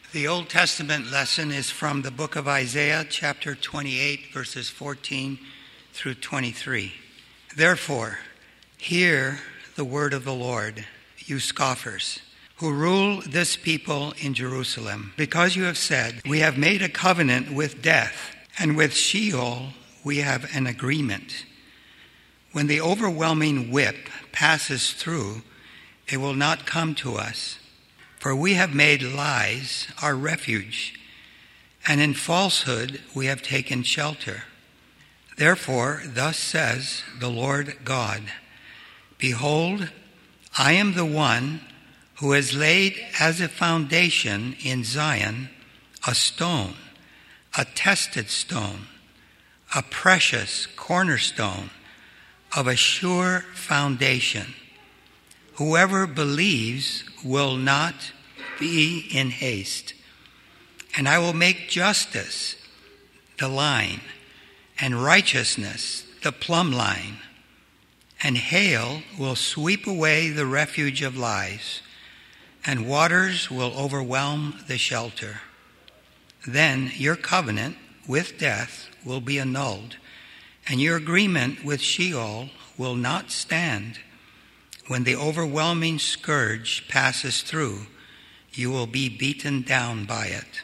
The Old Testament lesson is from the book of Isaiah, chapter 28, verses 14 through 23. Therefore, hear the word of the Lord, you scoffers, who rule this people in Jerusalem. Because you have said, we have made a covenant with death, and with Sheol we have an agreement. When the overwhelming whip passes through, it will not come to us. For we have made lies our refuge, and in falsehood we have taken shelter. Therefore, thus says the Lord God, behold, I am the one who has laid as a foundation in Zion a stone, a tested stone, a precious cornerstone of a sure foundation. Whoever believes will not be in haste. And I will make justice the line, and righteousness the plumb line. And hail will sweep away the refuge of lies, and waters will overwhelm the shelter. Then your covenant with death will be annulled, and your agreement with Sheol will not stand. When the overwhelming scourge passes through, you will be beaten down by it.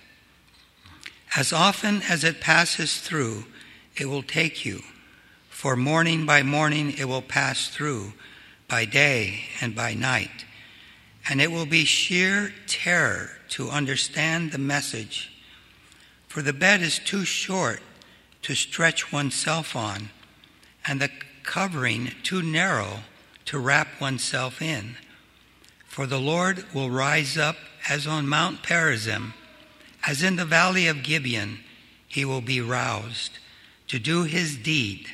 As often as it passes through, it will take you. For morning by morning it will pass through, by day and by night. And it will be sheer terror to understand the message. For the bed is too short to stretch oneself on, and the covering too narrow to wrap oneself in. For the Lord will rise up as on Mount Perazim, as in the valley of Gibeon, he will be roused to do his deed.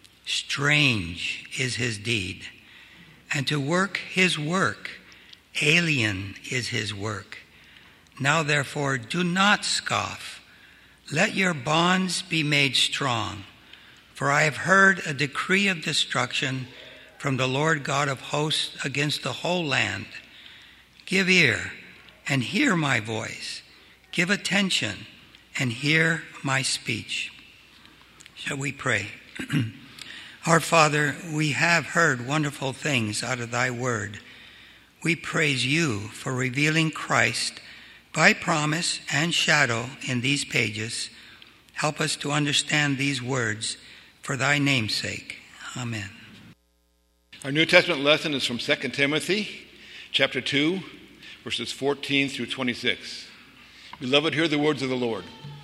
Strange is his deed. And to work his work, alien is his work. Now therefore do not scoff. Let your bonds be made strong. For I have heard a decree of destruction from the Lord God of hosts against the whole land. Give ear and hear my voice. Give attention and hear my speech. Shall we pray? Our Father, we have heard wonderful things out of thy word. We praise you for revealing Christ by promise and shadow in these pages. Help us to understand these words for thy name's sake. Amen. Our New Testament lesson is from 2 Timothy chapter 2, verses 14 through 26. Beloved, hear the words of the Lord.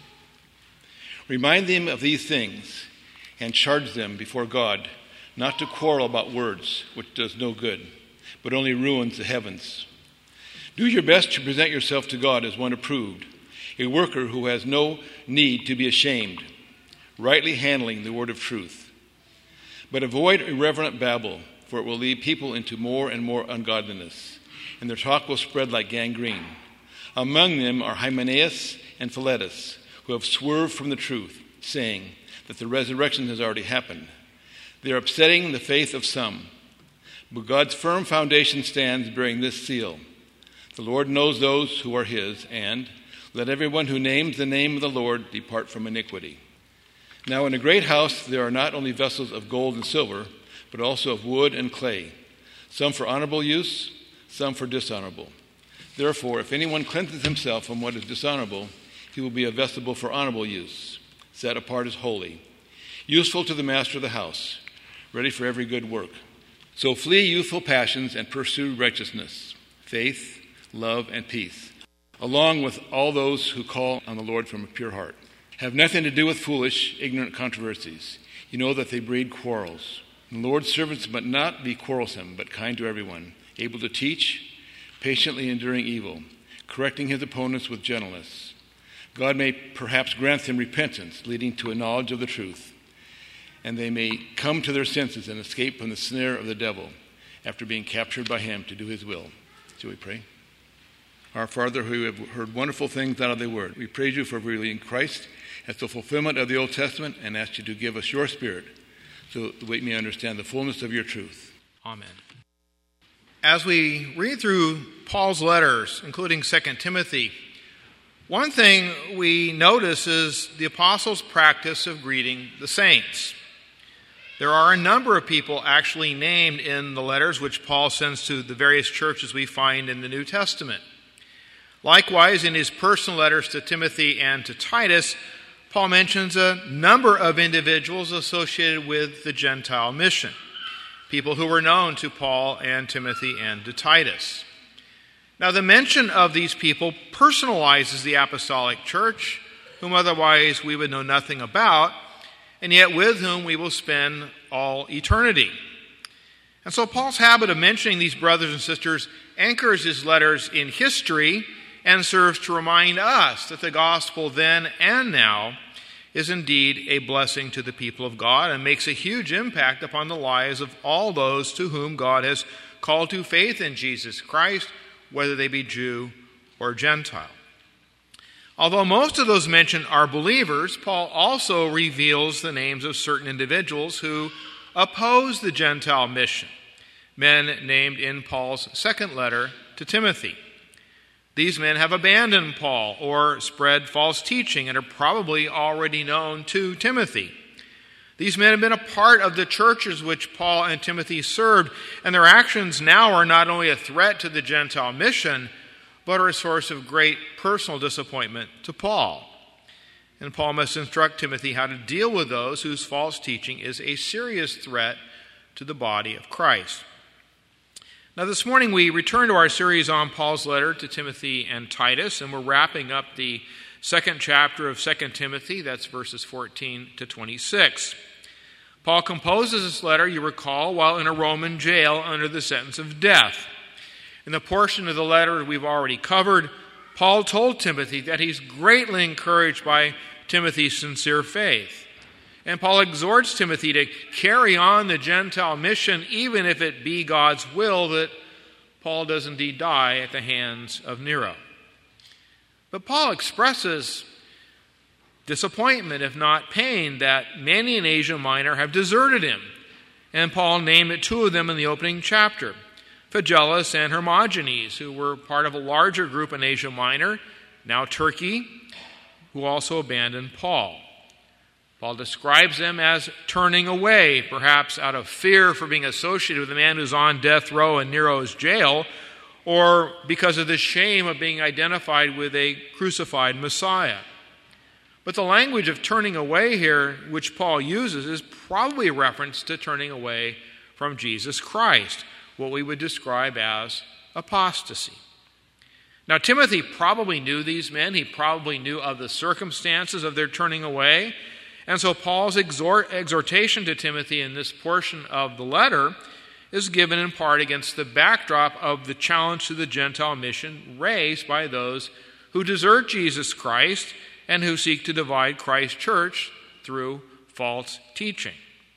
Remind them of these things and charge them before God not to quarrel about words, which does no good, but only ruins the heavens. Do your best to present yourself to God as one approved, a worker who has no need to be ashamed, rightly handling the word of truth. But avoid irreverent babble, for it will lead people into more and more ungodliness, and their talk will spread like gangrene. Among them are Hymenaeus and Philetus, who have swerved from the truth, saying that the resurrection has already happened. They are upsetting the faith of some. But God's firm foundation stands bearing this seal. The Lord knows those who are his, and let everyone who names the name of the Lord depart from iniquity. Now in a great house there are not only vessels of gold and silver, but also of wood and clay, some for honorable use, some for dishonorable. Therefore, if anyone cleanses himself from what is dishonorable, he will be a vessel for honorable use, set apart as holy, useful to the master of the house, ready for every good work. So flee youthful passions and pursue righteousness, faith, love, and peace, along with all those who call on the Lord from a pure heart. Have nothing to do with foolish, ignorant controversies. You know that they breed quarrels. The Lord's servants must not be quarrelsome, but kind to everyone, able to teach, patiently enduring evil, correcting his opponents with gentleness. God may perhaps grant them repentance, leading to a knowledge of the truth, and they may come to their senses and escape from the snare of the devil after being captured by him to do his will. Shall we pray? Our Father, who have heard wonderful things out of thy word, we praise you for revealing Christ as the fulfillment of the Old Testament, and ask you to give us your Spirit so that we may understand the fullness of your truth. Amen. As we read through Paul's letters, including 2 Timothy, One thing we notice is the apostles' practice of greeting the saints. There are a number of people actually named in the letters which Paul sends to the various churches we find in the New Testament. Likewise, in his personal letters to Timothy and to Titus, Paul mentions a number of individuals associated with the Gentile mission, people who were known to Paul and Timothy and to Titus. Now, the mention of these people personalizes the apostolic church, whom otherwise we would know nothing about, and yet with whom we will spend all eternity. And so Paul's habit of mentioning these brothers and sisters anchors his letters in history and serves to remind us that the gospel then and now is indeed a blessing to the people of God and makes a huge impact upon the lives of all those to whom God has called to faith in Jesus Christ, whether they be Jew or Gentile. Although most of those mentioned are believers, Paul also reveals the names of certain individuals who oppose the Gentile mission, men named in Paul's second letter to Timothy. These men have abandoned Paul or spread false teaching and are probably already known to Timothy. These men have been a part of the churches which Paul and Timothy served, and their actions now are not only a threat to the Gentile mission, but are a source of great personal disappointment to Paul. And Paul must instruct Timothy how to deal with those whose false teaching is a serious threat to the body of Christ. Now, this morning we return to our series on Paul's letter to Timothy and Titus, and we're wrapping up the second chapter of 2 Timothy, that's verses 14 to 26. Paul composes this letter, you recall, while in a Roman jail under the sentence of death. In the portion of the letter we've already covered, Paul told Timothy that he's greatly encouraged by Timothy's sincere faith. And Paul exhorts Timothy to carry on the Gentile mission, even if it be God's will that Paul does indeed die at the hands of Nero. But Paul expresses disappointment, if not pain, that many in Asia Minor have deserted him. And Paul named two of them in the opening chapter, Phygelus and Hermogenes, who were part of a larger group in Asia Minor, now Turkey, who also abandoned Paul. Paul describes them as turning away, perhaps out of fear for being associated with a man who's on death row in Nero's jail, or because of the shame of being identified with a crucified Messiah. But the language of turning away here, which Paul uses, is probably a reference to turning away from Jesus Christ, what we would describe as apostasy. Now, Timothy probably knew these men. He probably knew of the circumstances of their turning away. And so Paul's exhortation to Timothy in this portion of the letter is given in part against the backdrop of the challenge to the Gentile mission raised by those who desert Jesus Christ and who seek to divide Christ's church through false teaching.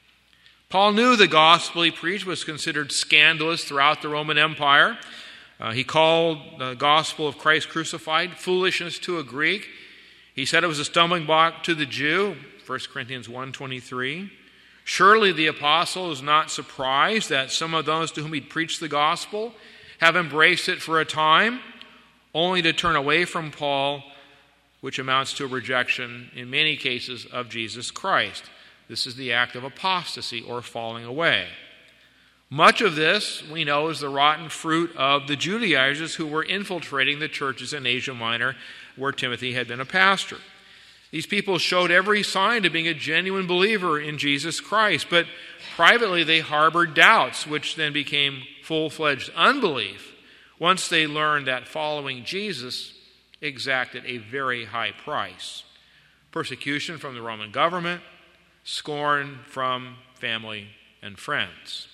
Paul knew the gospel he preached was considered scandalous throughout the Roman Empire. He called the gospel of Christ crucified foolishness to a Greek. He said it was a stumbling block to the Jew, 1 Corinthians 1:23. Surely the apostle is not surprised that some of those to whom he'd preached the gospel have embraced it for a time, only to turn away from Paul, which amounts to a rejection in many cases of Jesus Christ. This is the act of apostasy or falling away. Much of this, we know, is the rotten fruit of the Judaizers who were infiltrating the churches in Asia Minor where Timothy had been a pastor. These people showed every sign of being a genuine believer in Jesus Christ, but privately they harbored doubts, which then became full-fledged unbelief once they learned that following Jesus exacted a very high price. Persecution from the Roman government, scorn from family and friends.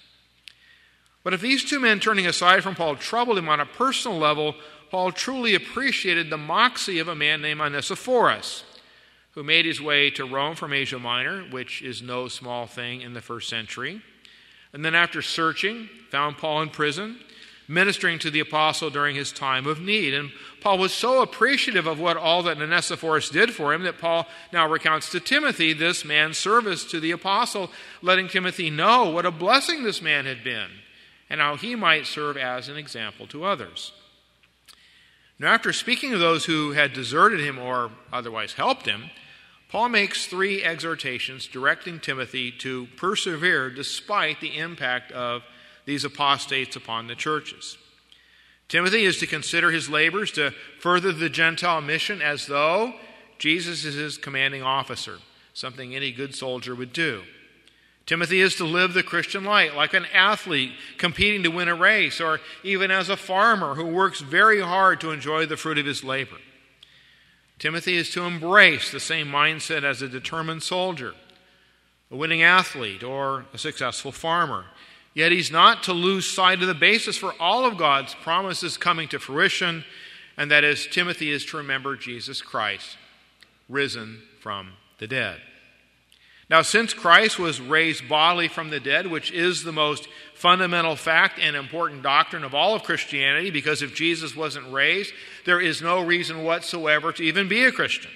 But if these two men turning aside from Paul troubled him on a personal level, Paul truly appreciated the moxie of a man named Onesiphorus, who made his way to Rome from Asia Minor, which is no small thing in the first century, and then after searching, found Paul in prison, ministering to the apostle during his time of need. And Paul was so appreciative of what all that Onesiphorus did for him that Paul now recounts to Timothy this man's service to the apostle, letting Timothy know what a blessing this man had been and how he might serve as an example to others. Now, after speaking of those who had deserted him or otherwise helped him, Paul makes 3 exhortations directing Timothy to persevere despite the impact of these apostates upon the churches. Timothy is to consider his labors to further the Gentile mission as though Jesus is his commanding officer, something any good soldier would do. Timothy is to live the Christian life like an athlete competing to win a race, or even as a farmer who works very hard to enjoy the fruit of his labor. Timothy is to embrace the same mindset as a determined soldier, a winning athlete, or a successful farmer. Yet he's not to lose sight of the basis for all of God's promises coming to fruition, and that is, Timothy is to remember Jesus Christ, risen from the dead. Now, since Christ was raised bodily from the dead, which is the most fundamental fact and important doctrine of all of Christianity, because if Jesus wasn't raised, there is no reason whatsoever to even be a Christian.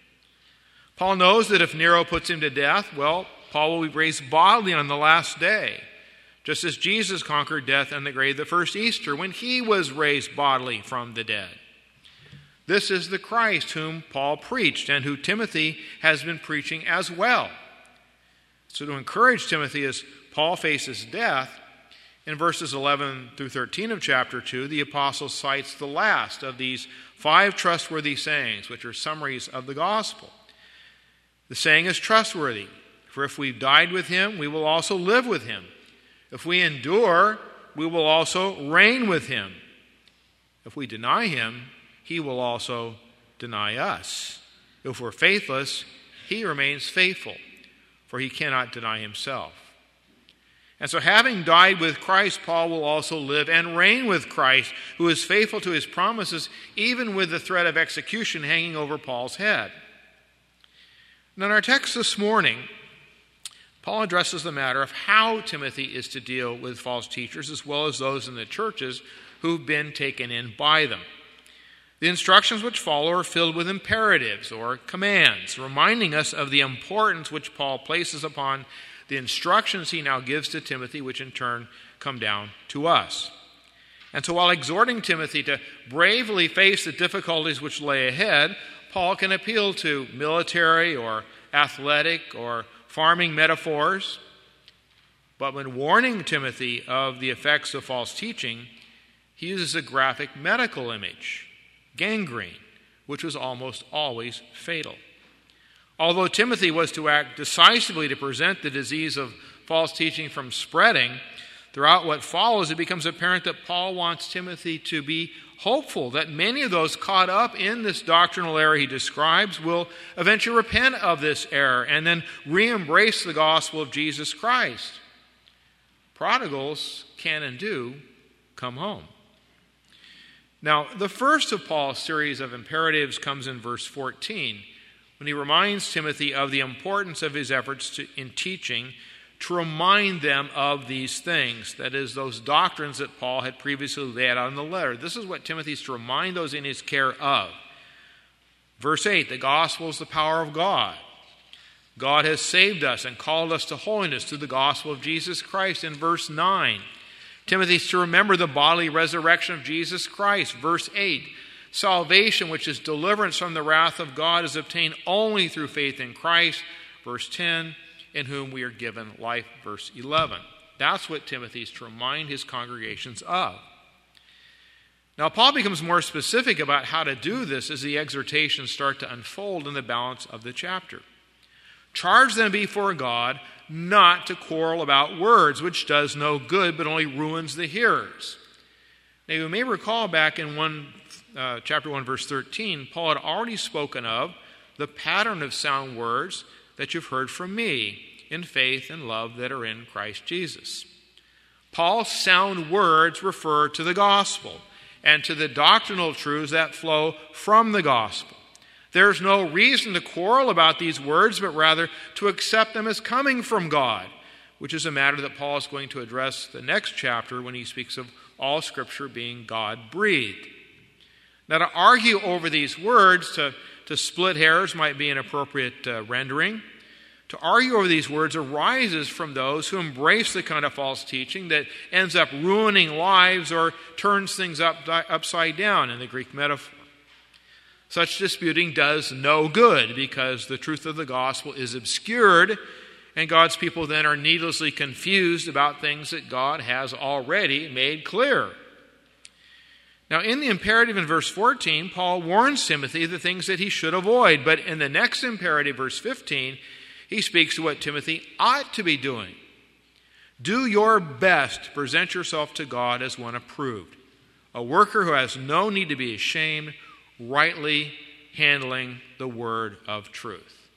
Paul knows that if Nero puts him to death, well, Paul will be raised bodily on the last day, just as Jesus conquered death and the grave the first Easter when he was raised bodily from the dead. This is the Christ whom Paul preached and who Timothy has been preaching as well. So to encourage Timothy as Paul faces death, in verses 11 through 13 of chapter 2, the apostle cites the last of these 5 trustworthy sayings, which are summaries of the gospel. The saying is trustworthy, for if we've died with him, we will also live with him. If we endure, we will also reign with him. If we deny him, he will also deny us. If we're faithless, he remains faithful, for he cannot deny himself. And so having died with Christ, Paul will also live and reign with Christ, who is faithful to his promises, even with the threat of execution hanging over Paul's head. Now in our text this morning, Paul addresses the matter of how Timothy is to deal with false teachers, as well as those in the churches who've been taken in by them. The instructions which follow are filled with imperatives or commands, reminding us of the importance which Paul places upon the instructions he now gives to Timothy, which in turn come down to us. And so while exhorting Timothy to bravely face the difficulties which lay ahead, Paul can appeal to military or athletic or farming metaphors. But when warning Timothy of the effects of false teaching, he uses a graphic medical image, gangrene, which was almost always fatal. Although Timothy was to act decisively to prevent the disease of false teaching from spreading, throughout what follows, it becomes apparent that Paul wants Timothy to be hopeful that many of those caught up in this doctrinal error he describes will eventually repent of this error and then re-embrace the gospel of Jesus Christ. Prodigals can and do come home. Now, the first of Paul's series of imperatives comes in verse 14, when he reminds Timothy of the importance of his efforts in teaching to remind them of these things, that is, those doctrines that Paul had previously laid out in the letter. This is what Timothy is to remind those in his care of. Verse 8, the gospel is the power of God. God has saved us and called us to holiness through the gospel of Jesus Christ. In verse 9, Timothy is to remember the bodily resurrection of Jesus Christ. Verse 8, salvation, which is deliverance from the wrath of God, is obtained only through faith in Christ. Verse 10, in whom we are given life. Verse 11. That's what Timothy is to remind his congregations of. Now, Paul becomes more specific about how to do this as the exhortations start to unfold in the balance of the chapter. Charge them before God not to quarrel about words, which does no good but only ruins the hearers. Now, you may recall back in chapter 1, verse 13, Paul had already spoken of the pattern of sound words that you've heard from me in faith and love that are in Christ Jesus. Paul's sound words refer to the gospel and to the doctrinal truths that flow from the gospel. There's no reason to quarrel about these words, but rather to accept them as coming from God, which is a matter that Paul is going to address the next chapter when he speaks of all Scripture being God-breathed. Now, to argue over these words, to split hairs might be an appropriate rendering. To argue over these words arises from those who embrace the kind of false teaching that ends up ruining lives or turns things upside down in the Greek metaphor. Such disputing does no good because the truth of the gospel is obscured, and God's people then are needlessly confused about things that God has already made clear. Now, in the imperative in verse 14, Paul warns Timothy the things that he should avoid. But in the next imperative, verse 15, he speaks to what Timothy ought to be doing. Do your best to present yourself to God as one approved, a worker who has no need to be ashamed, rightly handling the word of truth.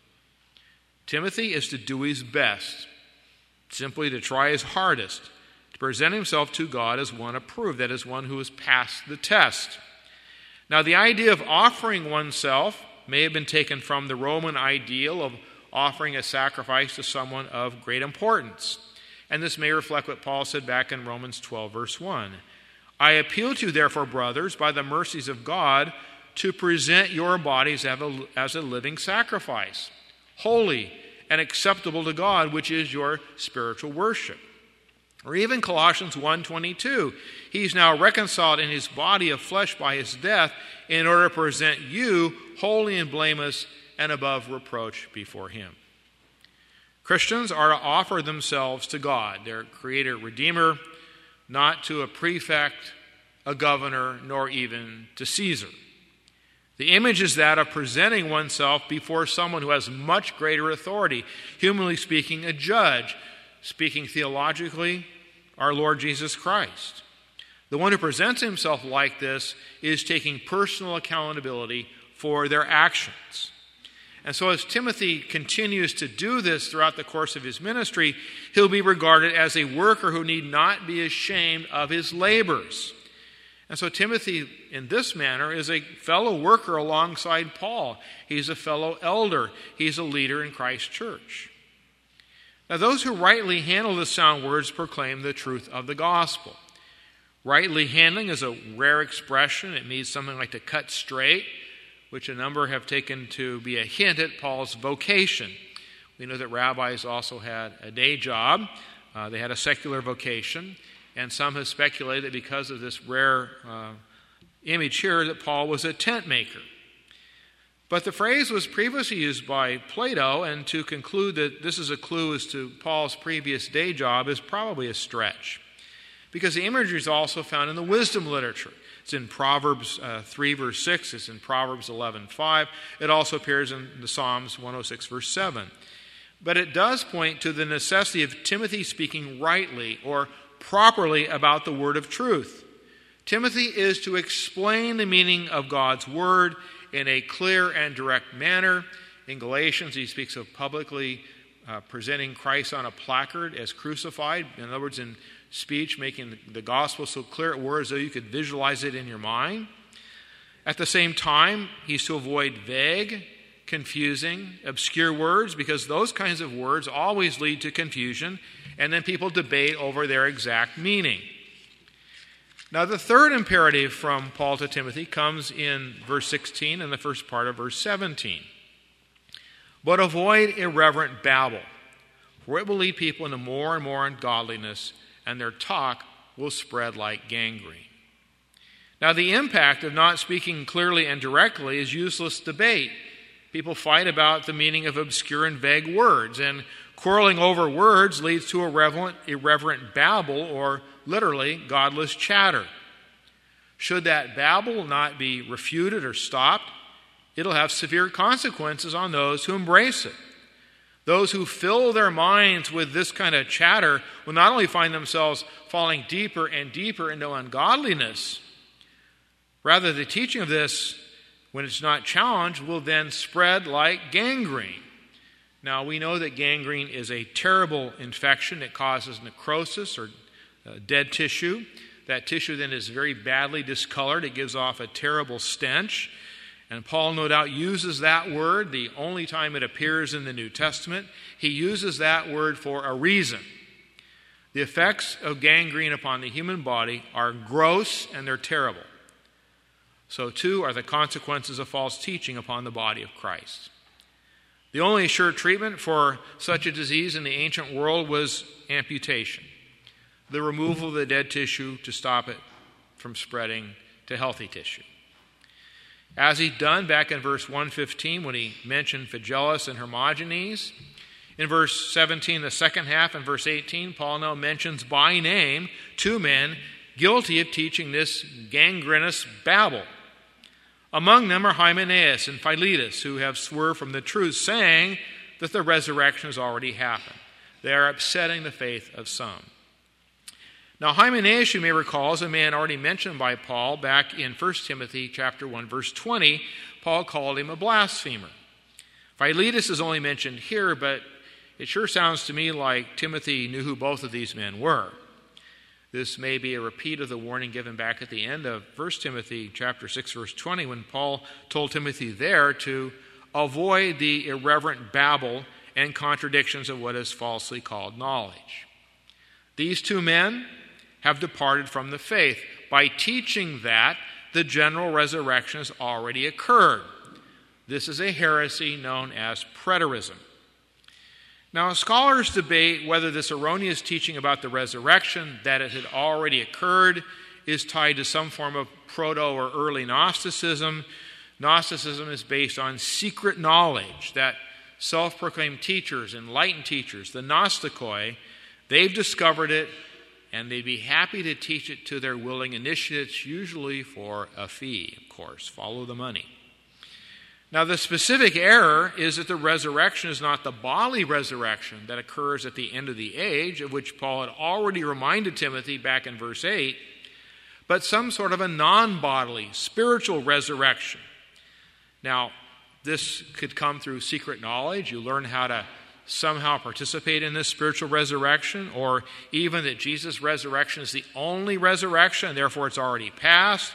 Timothy is to do his best, simply to try his hardest, to present himself to God as one approved, that is, one who has passed the test. Now, the idea of offering oneself may have been taken from the Roman ideal of offering a sacrifice to someone of great importance. And this may reflect what Paul said back in Romans 12, verse 1. I appeal to you, therefore, brothers, by the mercies of God, to present your bodies as a living sacrifice, holy and acceptable to God, which is your spiritual worship. Or even Colossians 1:22, he's now reconciled in his body of flesh by his death in order to present you holy and blameless and above reproach before him. Christians are to offer themselves to God, their creator, redeemer, not to a prefect, a governor, nor even to Caesar. The image is that of presenting oneself before someone who has much greater authority, humanly speaking, a judge, speaking theologically, our Lord Jesus Christ. The one who presents himself like this is taking personal accountability for their actions. And so as Timothy continues to do this throughout the course of his ministry, he'll be regarded as a worker who need not be ashamed of his labors. And so Timothy, in this manner, is a fellow worker alongside Paul. He's a fellow elder. He's a leader in Christ's church. Now, those who rightly handle the sound words proclaim the truth of the gospel. Rightly handling is a rare expression. It means something like to cut straight, which a number have taken to be a hint at Paul's vocation. We know that rabbis also had a day job. They had a secular vocation. And some have speculated that because of this rare image here that Paul was a tent maker. But the phrase was previously used by Plato, and to conclude that this is a clue as to Paul's previous day job is probably a stretch. Because the imagery is also found in the wisdom literature. It's in Proverbs 3, verse 6. It's in Proverbs 11:5. It also appears in the Psalms 106, verse 7. But it does point to the necessity of Timothy speaking rightly or properly about the word of truth. Timothy is to explain the meaning of God's word in a clear and direct manner. In Galatians, he speaks of publicly presenting Christ on a placard as crucified. In other words, in speech, making the gospel so clear it were as though you could visualize it in your mind. At the same time, he's to avoid vague, confusing, obscure words, because those kinds of words always lead to confusion, and then people debate over their exact meaning. Now, the third imperative from Paul to Timothy comes in verse 16 and the first part of verse 17. But avoid irreverent babble, for it will lead people into more and more ungodliness, and their talk will spread like gangrene. Now, the impact of not speaking clearly and directly is useless debate. People fight about the meaning of obscure and vague words, and quarreling over words leads to irreverent babble, or literally godless chatter. Should that babble not be refuted or stopped, it'll have severe consequences on those who embrace it. Those who fill their minds with this kind of chatter will not only find themselves falling deeper and deeper into ungodliness, rather the teaching of this, when it's not challenged, will then spread like gangrene. Now, we know that gangrene is a terrible infection. It causes necrosis or dead tissue. That tissue then is very badly discolored. It gives off a terrible stench. And Paul, no doubt, uses that word the only time it appears in the New Testament. He uses that word for a reason. The effects of gangrene upon the human body are gross and they're terrible. So too are the consequences of false teaching upon the body of Christ. The only sure treatment for such a disease in the ancient world was amputation, the removal of the dead tissue to stop it from spreading to healthy tissue. as he'd done back in verse 115 when he mentioned Phygellus and Hermogenes. In verse 17, the second half, and verse 18, Paul now mentions by name 2 men guilty of teaching this gangrenous babble. Among them are Hymenaeus and Philetus, who have swerved from the truth, saying that the resurrection has already happened. They are upsetting the faith of some. Now, Hymenaeus, you may recall, is a man already mentioned by Paul back in 1 Timothy chapter 1, verse 20. Paul called him a blasphemer. Philetus is only mentioned here, but it sure sounds to me like Timothy knew who both of these men were. This may be a repeat of the warning given back at the end of 1 Timothy chapter 6, verse 20, when Paul told Timothy there to avoid the irreverent babble and contradictions of what is falsely called knowledge. These 2 men have departed from the faith by teaching that the general resurrection has already occurred. This is a heresy known as preterism. Now, scholars debate whether this erroneous teaching about the resurrection, that it had already occurred, is tied to some form of proto or early Gnosticism. Gnosticism is based on secret knowledge that self-proclaimed teachers, enlightened teachers, the Gnostikoi, they've discovered it, and they'd be happy to teach it to their willing initiates, usually for a fee, of course. Follow the money. Now, the specific error is that the resurrection is not the bodily resurrection that occurs at the end of the age, of which Paul had already reminded Timothy back in verse 8, but some sort of a non-bodily, spiritual resurrection. Now, this could come through secret knowledge. You learn how to somehow participate in this spiritual resurrection, or even that Jesus' resurrection is the only resurrection, and therefore it's already past,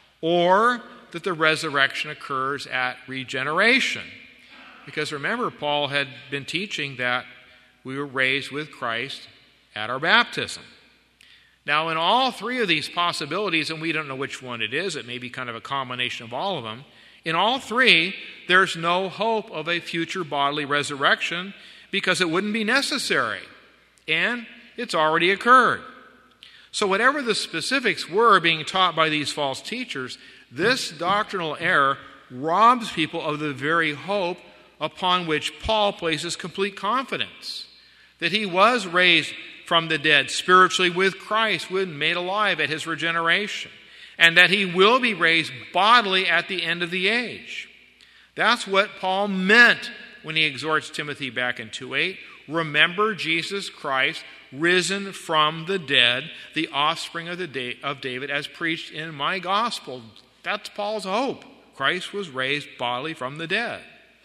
or that the resurrection occurs at regeneration. Because remember, Paul had been teaching that we were raised with Christ at our baptism. Now, in all 3 of these possibilities, and we don't know which one it is, it may be kind of a combination of all of them, in all 3, there's no hope of a future bodily resurrection because it wouldn't be necessary, and it's already occurred. So whatever the specifics were being taught by these false teachers, this doctrinal error robs people of the very hope upon which Paul places complete confidence, that he was raised from the dead spiritually with Christ, when made alive at his regeneration, and that he will be raised bodily at the end of the age. That's what Paul meant when he exhorts Timothy back in 2:8. Remember Jesus Christ, risen from the dead, the offspring of David, as preached in my gospel. That's Paul's hope. Christ was raised bodily from the dead.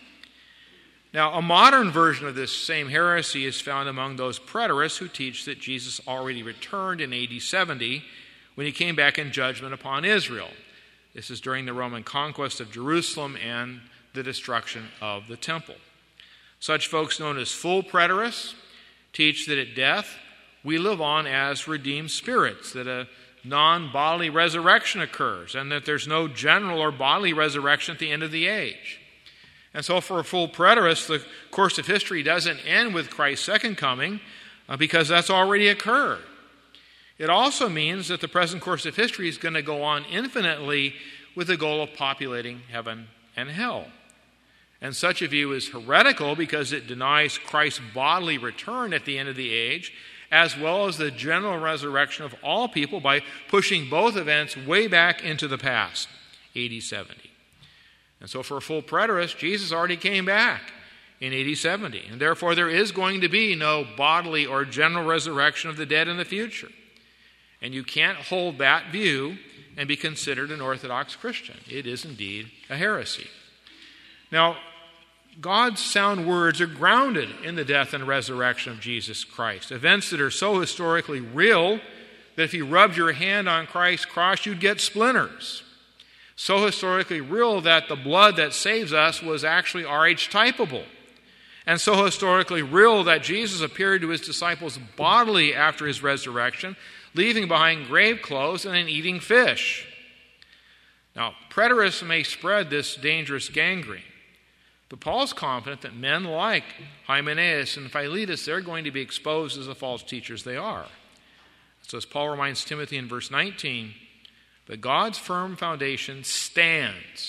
Now, a modern version of this same heresy is found among those preterists who teach that Jesus already returned in AD 70 when he came back in judgment upon Israel. This is during the Roman conquest of Jerusalem and the destruction of the temple. Such folks, known as full preterists, teach that at death we live on as redeemed spirits, that a non-bodily resurrection occurs, and that there's no general or bodily resurrection at the end of the age. And so for a full preterist, the course of history doesn't end with Christ's second coming because that's already occurred. It also means that the present course of history is going to go on infinitely with the goal of populating heaven and hell. And such a view is heretical because it denies Christ's bodily return at the end of the age, as well as the general resurrection of all people, by pushing both events way back into the past, AD 70. And so for a full preterist, Jesus already came back in AD 70, and therefore there is going to be no bodily or general resurrection of the dead in the future. And you can't hold that view and be considered an Orthodox Christian. It is indeed a heresy. Now, God's sound words are grounded in the death and resurrection of Jesus Christ, events that are so historically real that if you rubbed your hand on Christ's cross, you'd get splinters. So historically real that the blood that saves us was actually archetypable. And so historically real that Jesus appeared to his disciples bodily after his resurrection, leaving behind grave clothes and then eating fish. Now, preterists may spread this dangerous gangrene, but Paul's confident that men like Hymenaeus and Philetus, they're going to be exposed as the false teachers they are. So as Paul reminds Timothy in verse 19, that God's firm foundation stands,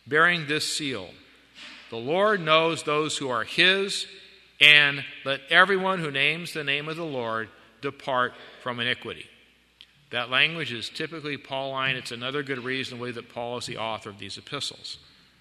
bearing this seal. The Lord knows those who are his, and let everyone who names the name of the Lord depart from iniquity. That language is typically Pauline. It's another good reason to believe that Paul is the author of these epistles.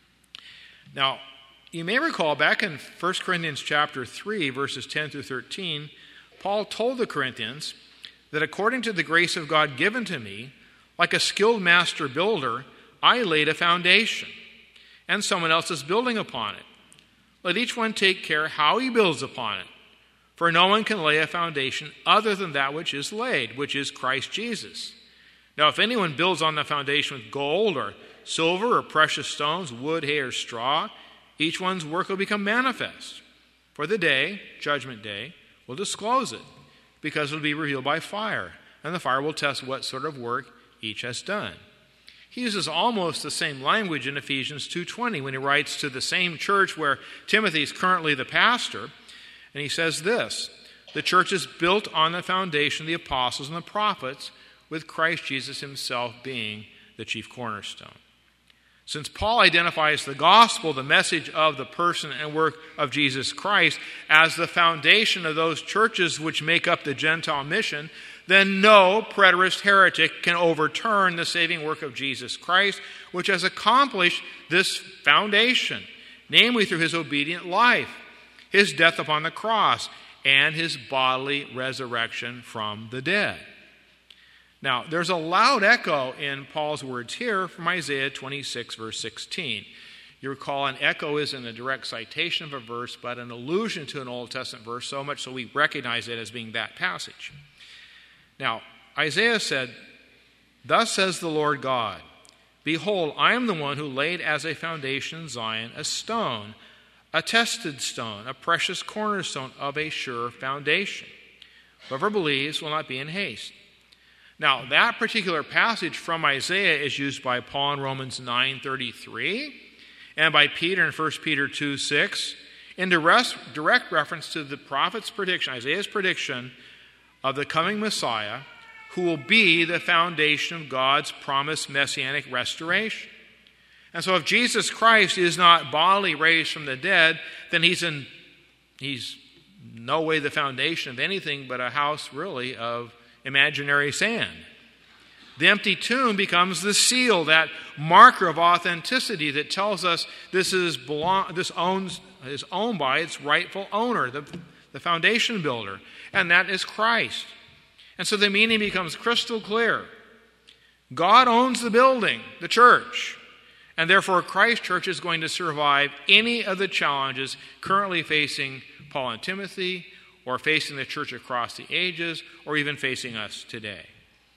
Now, you may recall back in 1 Corinthians chapter 3, verses 10 through 13, Paul told the Corinthians that according to the grace of God given to me, like a skilled master builder, I laid a foundation, and someone else is building upon it. Let each one take care how he builds upon it. For no one can lay a foundation other than that which is laid, which is Christ Jesus. Now, if anyone builds on the foundation with gold or silver or precious stones, wood, hay, or straw, each one's work will become manifest. For the day, judgment day, will disclose it, because it will be revealed by fire, and the fire will test what sort of work each has done. He uses almost the same language in Ephesians 2:20 when he writes to the same church where Timothy is currently the pastor, and he says this: the church is built on the foundation of the apostles and the prophets, with Christ Jesus himself being the chief cornerstone. Since Paul identifies the gospel, the message of the person and work of Jesus Christ, as the foundation of those churches which make up the Gentile mission, then no preterist heretic can overturn the saving work of Jesus Christ, which has accomplished this foundation, namely through his obedient life, his death upon the cross, and his bodily resurrection from the dead. Now, there's a loud echo in Paul's words here from Isaiah 26, verse 16. You recall an echo isn't a direct citation of a verse, but an allusion to an Old Testament verse, so much so we recognize it as being that passage. Now, Isaiah said, "Thus says the Lord God, behold, I am the one who laid as a foundation in Zion a stone, a tested stone, a precious cornerstone of a sure foundation. Whoever believes will not be in haste." Now, that particular passage from Isaiah is used by Paul in Romans 9:33 and by Peter in 1 Peter 2:6 in direct reference to the prophet's prediction, Isaiah's prediction of the coming Messiah, who will be the foundation of God's promised messianic restoration. And so if Jesus Christ is not bodily raised from the dead, then he's no way the foundation of anything but a house, really, of imaginary sand. The empty tomb becomes the seal, that marker of authenticity that tells us this is owned by its rightful owner, the foundation builder, and that is Christ. And so the meaning becomes crystal clear. God owns the building, the church, and therefore Christ Church is going to survive any of the challenges currently facing Paul and Timothy, or facing the church across the ages, or even facing us today.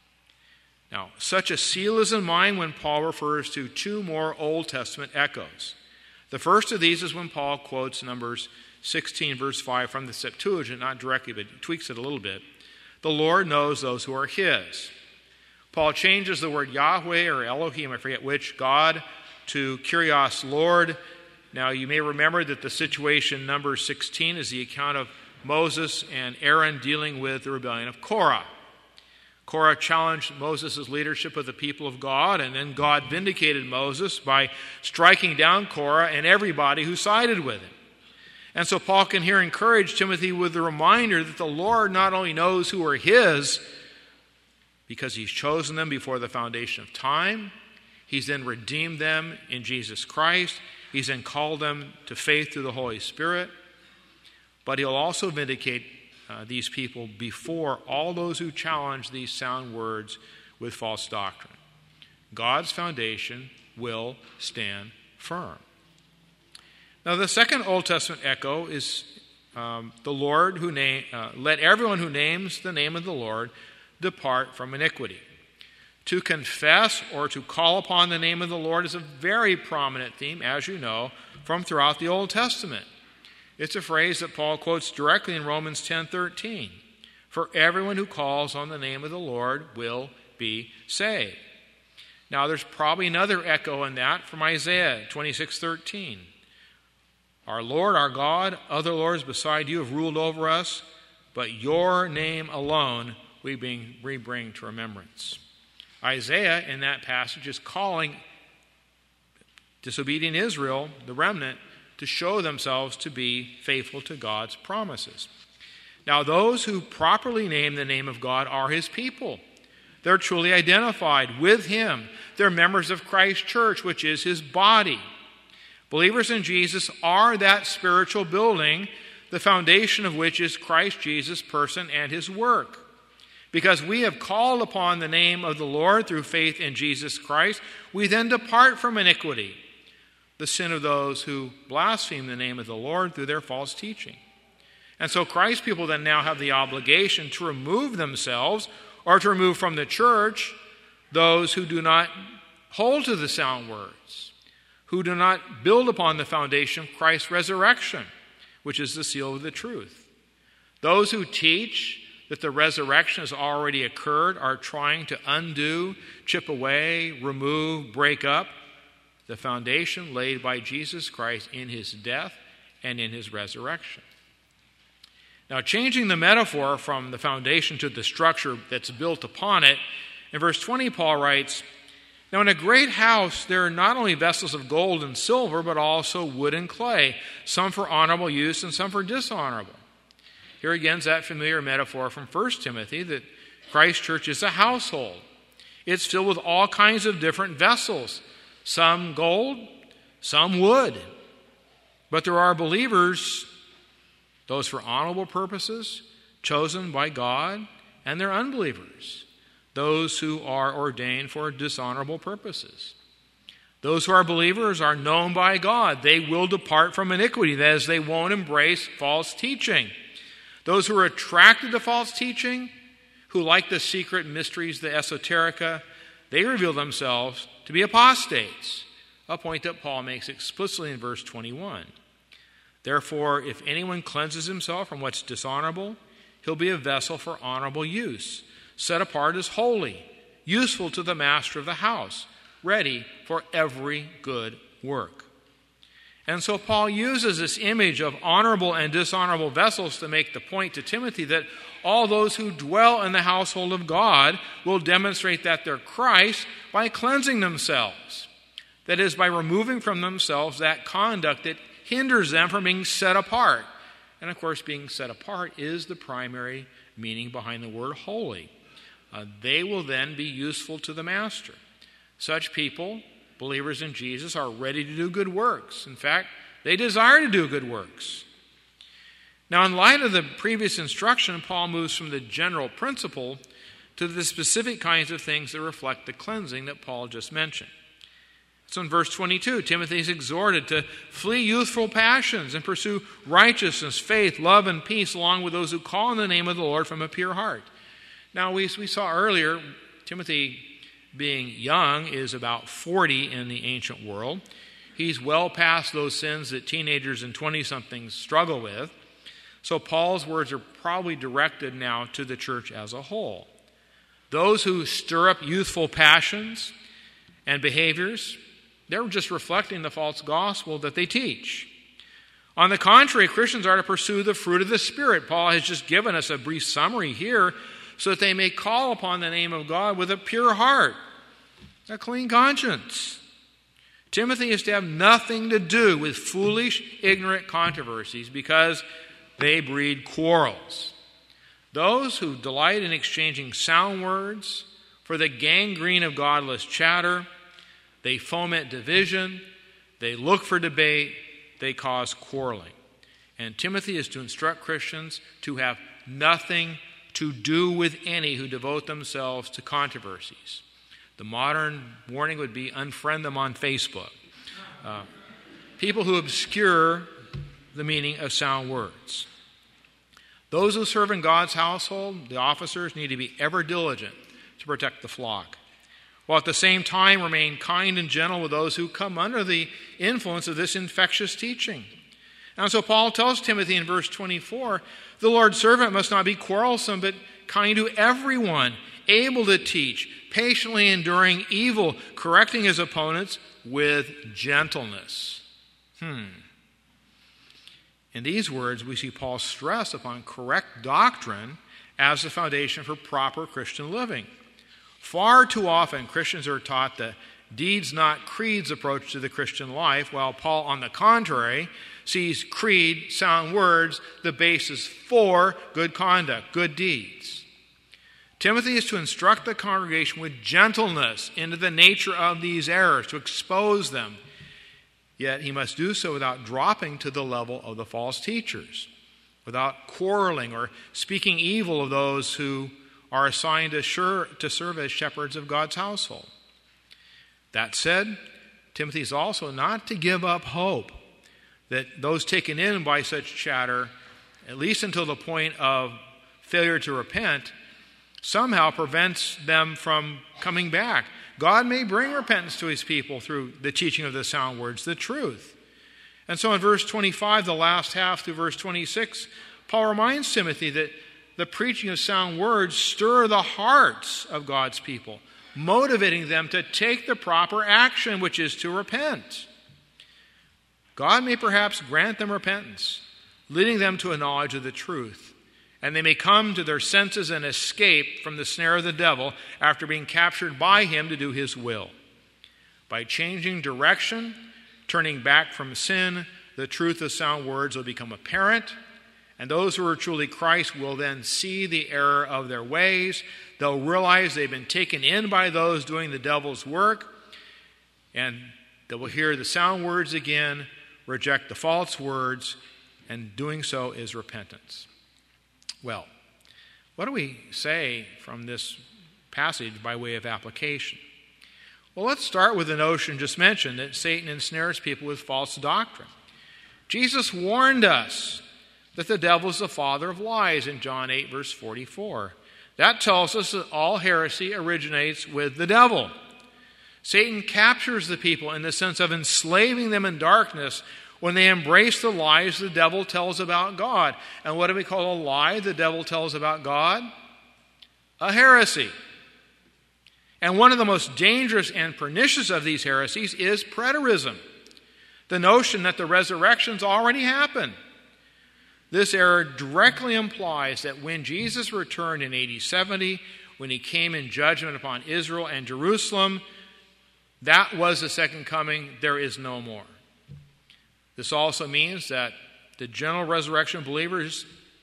Now, such a seal is in mind when Paul refers to two more Old Testament echoes. The first of these is when Paul quotes Numbers 16, verse 5 from the Septuagint, not directly, but he tweaks it a little bit. The Lord knows those who are his. Paul changes the word Yahweh or Elohim, I forget which, God, to Kyrios, Lord. Now, you may remember that the situation in Numbers 16 is the account of Moses and Aaron dealing with the rebellion of Korah. Korah challenged Moses' leadership of the people of God, and then God vindicated Moses by striking down Korah and everybody who sided with him. And so Paul can here encourage Timothy with the reminder that the Lord not only knows who are his, because he's chosen them before the foundation of time, he's then redeemed them in Jesus Christ, he's then called them to faith through the Holy Spirit, but he'll also vindicate these people before all those who challenge these sound words with false doctrine. God's foundation will stand firm. Now, the second Old Testament echo is the Lord who let everyone who names the name of the Lord depart from iniquity. To confess or to call upon the name of the Lord is a very prominent theme, as you know, from throughout the Old Testament. It's a phrase that Paul quotes directly in Romans 10:13. For everyone who calls on the name of the Lord will be saved. Now, there's probably another echo in that from Isaiah 26:13. Our Lord, our God, other lords beside you have ruled over us, but your name alone we bring to remembrance. Isaiah, in that passage, is calling disobedient Israel, the remnant, to show themselves to be faithful to God's promises. Now, those who properly name the name of God are his people. They're truly identified with him. They're members of Christ's church, which is his body. Believers in Jesus are that spiritual building, the foundation of which is Christ Jesus' person and his work. Because we have called upon the name of the Lord through faith in Jesus Christ, we then depart from iniquity, the sin of those who blaspheme the name of the Lord through their false teaching. And so Christ's people then now have the obligation to remove themselves or to remove from the church those who do not hold to the sound words, who do not build upon the foundation of Christ's resurrection, which is the seal of the truth. Those who teach that the resurrection has already occurred are trying to undo, chip away, remove, break up the foundation laid by Jesus Christ in his death and in his resurrection. Now, changing the metaphor from the foundation to the structure that's built upon it, in verse 20, Paul writes, "Now in a great house there are not only vessels of gold and silver, but also wood and clay, some for honorable use and some for dishonorable." Here again is that familiar metaphor from 1 Timothy that Christ's church is a household. It's filled with all kinds of different vessels, some gold, some wood. But there are believers, those for honorable purposes, chosen by God, and they're unbelievers, those who are ordained for dishonorable purposes. Those who are believers are known by God. They will depart from iniquity, that is, they won't embrace false teaching. Those who are attracted to false teaching, who like the secret mysteries, the esoterica, they reveal themselves to be apostates, a point that Paul makes explicitly in verse 21. Therefore, if anyone cleanses himself from what's dishonorable, he'll be a vessel for honorable use, set apart as holy, useful to the master of the house, ready for every good work. And so Paul uses this image of honorable and dishonorable vessels to make the point to Timothy that all those who dwell in the household of God will demonstrate that they're Christ by cleansing themselves. That is, by removing from themselves that conduct that hinders them from being set apart. And of course, being set apart is the primary meaning behind the word holy. They will then be useful to the master. Such people, believers in Jesus, are ready to do good works. In fact, they desire to do good works. Now, in light of the previous instruction, Paul moves from the general principle to the specific kinds of things that reflect the cleansing that Paul just mentioned. So in verse 22, Timothy is exhorted to flee youthful passions and pursue righteousness, faith, love, and peace, along with those who call on the name of the Lord from a pure heart. Now, we saw earlier, Timothy, being young, is about 40 in the ancient world. He's well past those sins that teenagers and 20-somethings struggle with. So Paul's words are probably directed now to the church as a whole. Those who stir up youthful passions and behaviors, they're just reflecting the false gospel that they teach. On the contrary, Christians are to pursue the fruit of the Spirit. Paul has just given us a brief summary here so that they may call upon the name of God with a pure heart, a clean conscience. Timothy is to have nothing to do with foolish, ignorant controversies because they breed quarrels. Those who delight in exchanging sound words for the gangrene of godless chatter, they foment division, they look for debate, they cause quarreling. And Timothy is to instruct Christians to have nothing to do with any who devote themselves to controversies. The modern warning would be unfriend them on Facebook. People who obscure the meaning of sound words. Those who serve in God's household, the officers, need to be ever diligent to protect the flock, while at the same time remain kind and gentle with those who come under the influence of this infectious teaching. And so Paul tells Timothy in verse 24, the Lord's servant must not be quarrelsome, but kind to everyone, able to teach, patiently enduring evil, correcting his opponents with gentleness. In these words, we see Paul's stress upon correct doctrine as the foundation for proper Christian living. Far too often, Christians are taught the deeds, not creeds approach to the Christian life, while Paul, on the contrary, sees creed, sound words, the basis for good conduct, good deeds. Timothy is to instruct the congregation with gentleness into the nature of these errors, to expose them. Yet he must do so without dropping to the level of the false teachers, without quarreling or speaking evil of those who are assigned to serve as shepherds of God's household. That said, Timothy is also not to give up hope that those taken in by such chatter, at least until the point of failure to repent, somehow prevents them from coming back. God may bring repentance to his people through the teaching of the sound words, the truth. And so in verse 25, the last half through verse 26, Paul reminds Timothy that the preaching of sound words stir the hearts of God's people, motivating them to take the proper action, which is to repent. God may perhaps grant them repentance, leading them to a knowledge of the truth, and they may come to their senses and escape from the snare of the devil after being captured by him to do his will. By changing direction, turning back from sin, the truth of sound words will become apparent, and those who are truly Christ will then see the error of their ways. They'll realize they've been taken in by those doing the devil's work, and they will hear the sound words again, reject the false words, and doing so is repentance. Well, what do we say from this passage by way of application? Well, let's start with the notion just mentioned that Satan ensnares people with false doctrine. Jesus warned us that the devil is the father of lies in John 8, verse 44. That tells us that all heresy originates with the devil. Satan captures the people in the sense of enslaving them in darkness when they embrace the lies the devil tells about God. And what do we call a lie the devil tells about God? A heresy. And one of the most dangerous and pernicious of these heresies is preterism, the notion that the resurrection's already happened. This error directly implies that when Jesus returned in AD 70, when he came in judgment upon Israel and Jerusalem, that was the second coming. There is no more. This also means that the general resurrection of believers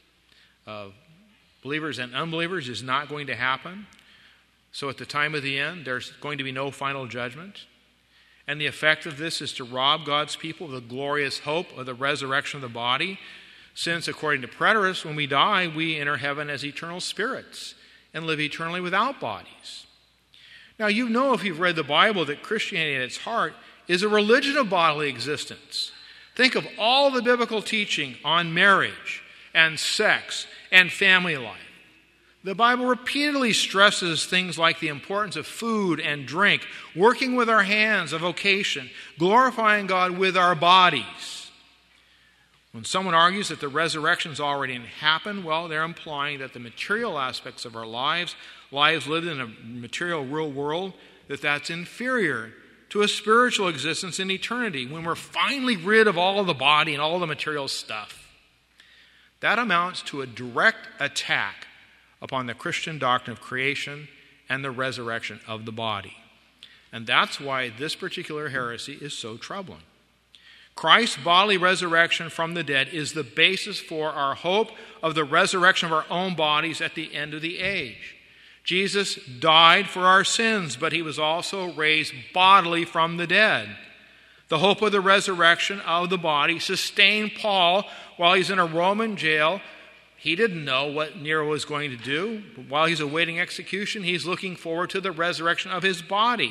and unbelievers is not going to happen. So at the time of the end, there's going to be no final judgment. And the effect of this is to rob God's people of the glorious hope of the resurrection of the body, since, according to preterists, when we die, we enter heaven as eternal spirits and live eternally without bodies. Now, you know, if you've read the Bible, that Christianity at its heart is a religion of bodily existence. Think of all the biblical teaching on marriage and sex and family life. The Bible repeatedly stresses things like the importance of food and drink, working with our hands, a vocation, glorifying God with our bodies. When someone argues that the resurrection's already happened, well, they're implying that the material aspects of our lives lived in a material real world, that's inferior to a spiritual existence in eternity, when we're finally rid of all of the body and all the material stuff. That amounts to a direct attack upon the Christian doctrine of creation and the resurrection of the body. And that's why this particular heresy is so troubling. Christ's bodily resurrection from the dead is the basis for our hope of the resurrection of our own bodies at the end of the age. Jesus died for our sins, but he was also raised bodily from the dead. The hope of the resurrection of the body sustained Paul while he's in a Roman jail. He didn't know what Nero was going to do. While he's awaiting execution, he's looking forward to the resurrection of his body.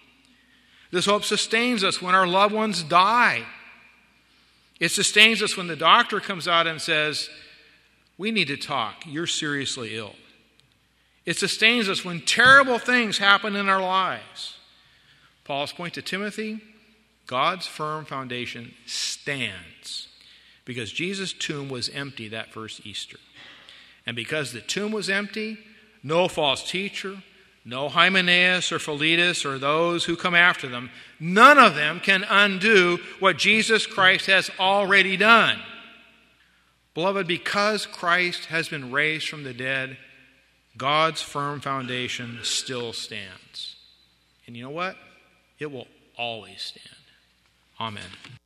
This hope sustains us when our loved ones die. It sustains us when the doctor comes out and says, "We need to talk. You're seriously ill." It sustains us when terrible things happen in our lives. Paul's point to Timothy, God's firm foundation stands because Jesus' tomb was empty that first Easter. And because the tomb was empty, no false teacher, no Hymenaeus or Philetus or those who come after them, none of them can undo what Jesus Christ has already done. Beloved, because Christ has been raised from the dead, God's firm foundation still stands. And you know what? it will always stand. Amen.